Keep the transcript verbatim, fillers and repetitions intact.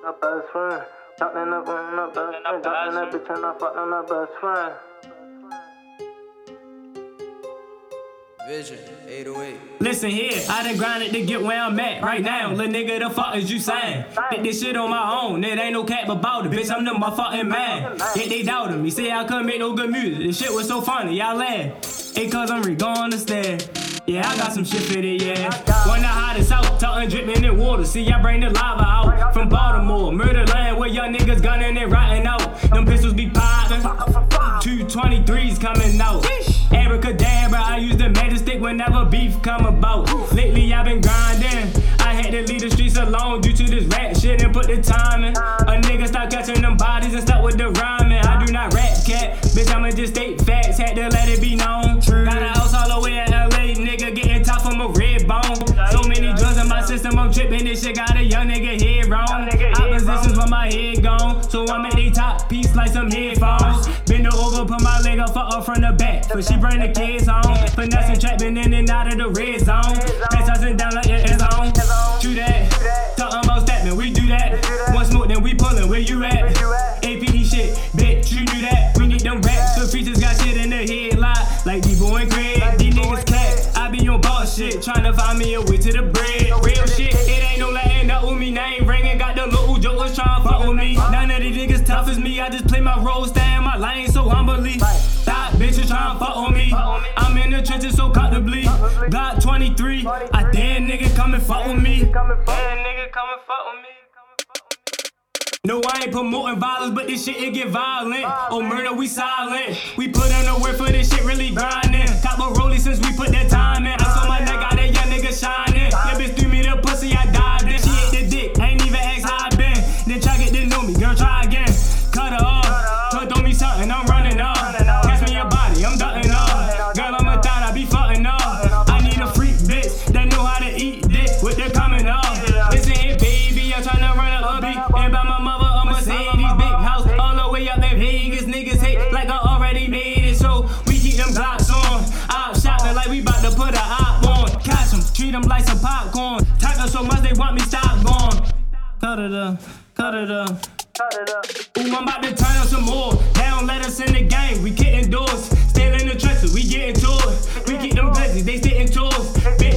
My best friend. Talking up on my best friend. Talking that bitch and I fucked on my best friend. Vision, eight oh eight. Listen here, I done grinded to get where I'm at right now. Lil' nigga, the fuck is you saying? Did this shit on my own, it ain't no cap about it. Bitch, I'm the motherfucking man. Yet they doubted me, say I couldn't make no good music. This shit was so funny, y'all laugh. It cause I'm re-going to stand. Yeah, I got some shit for it, yeah. When the hottest out, talking dripping in water. See, I bring the lava out from Baltimore. Murder land where young niggas gunning and rotting out. Them pistols be popping. two twenty-threes coming out. Abracadabra, I use the magic stick whenever beef come about. Lately I've been grinding. I had to leave the streets alone due to this rap shit and put the time in. A nigga stop catching them bodies and start with the rhyming. I do not rap cat, bitch, I'ma just state facts. Had to let it be known. Got a house all the way in L A, nigga getting top from a red bone. So many drugs in my system, I'm tripping. This shit got a young nigga head wrong. Oppositions with my head gone, so I'm at they top piece like some headphones. Bend over, put my leg up, fuck up from the back, but she bring the kids home. Finessing, trapping in and out of the red zone. That's tossing down like it is on. True that, talking about stepping, we do that. One smoke, then we pullin', where you at? A P D shit, bitch, you knew that. We need them racks, the features got shit in the head lot. Like D-Boy and Craig, these niggas cat. I be on boss shit, tryna find me a way to the bread. Real shit, it ain't no letting up with me. Name ringing, got the little jokers tryna fuck with me. None of these niggas tough as me, I just play my role, stay in my lane so humbly. Stop bitches tryna fuck with me. I'm in the trenches so comfortably. Glock twenty-three, I dare nigga come and fuck with me. Dare nigga come and fuck with me. No, I ain't promoting violence, but this shit, it get violent. Oh, murder, we silent. We put in the work for this shit, really grinding. Cop a rollie since we put that time in. I saw my neck, got that young nigga shining. That bitch threw me the pussy, I dived in. She ate the dick, ain't even asked how I been. Then try get to know me, girl, try again. Cut her off, so throw me something, I'm running up. Catch me your body, I'm ducking up. Girl, I'm a thought, I be fucking up. I need a freak bitch that know how to eat dick with the coming up. Listen here, baby, I'm tryna run a hubby. And by my mother, a Mercedes, big house, all the way up in Vegas. Niggas hate like I already made it, so we keep them Glocks on. Op shopping like we bout to put a op on. Catch them, treat them like some popcorn. Talk them so much they want me stop going. Cut it up, cut it up. Ooh, I'm about to turn up some more. They don't let us in the game, we getting doors. Still in the trenches, we getting tours. We keep them glizzies, they sitting tours. Bitch,